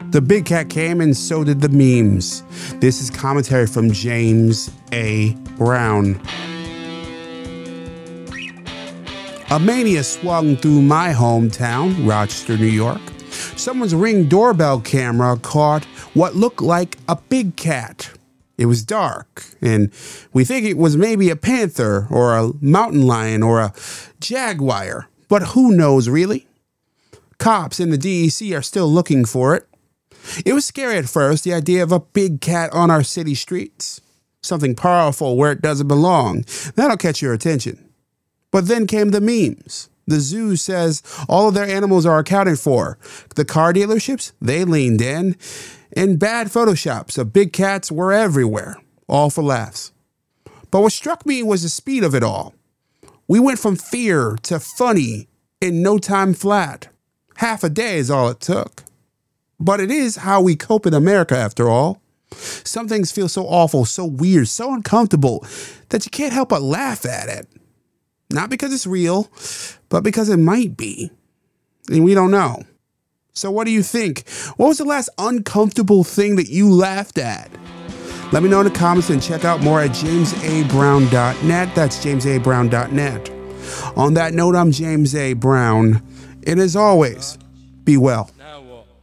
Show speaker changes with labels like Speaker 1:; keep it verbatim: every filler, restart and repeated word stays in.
Speaker 1: The big cat came and so did the memes. This is commentary from James A. Brown. A mania swung through my hometown, Rochester, New York. Someone's Ring doorbell camera caught what looked like a big cat. It was dark, and we think it was maybe a panther or a mountain lion or a jaguar, but who knows really? Cops in the D E C are still looking for it. It was scary at first, the idea of a big cat on our city streets. Something powerful where it doesn't belong. That'll catch your attention. But then came the memes. The zoo says all of their animals are accounted for. The car dealerships, they leaned in. And bad photoshops of big cats were everywhere, all for laughs. But what struck me was the speed of it all. We went from fear to funny in no time flat. Half a day is all it took. But it is how we cope in America, after all. Some things feel so awful, so weird, so uncomfortable that you can't help but laugh at it. Not because it's real, but because it might be. And we don't know. So what do you think? What was the last uncomfortable thing that you laughed at? Let me know in the comments and check out more at james a brown dot net. That's james a brown dot net. On that note, I'm James A. Brown. And as always, be well.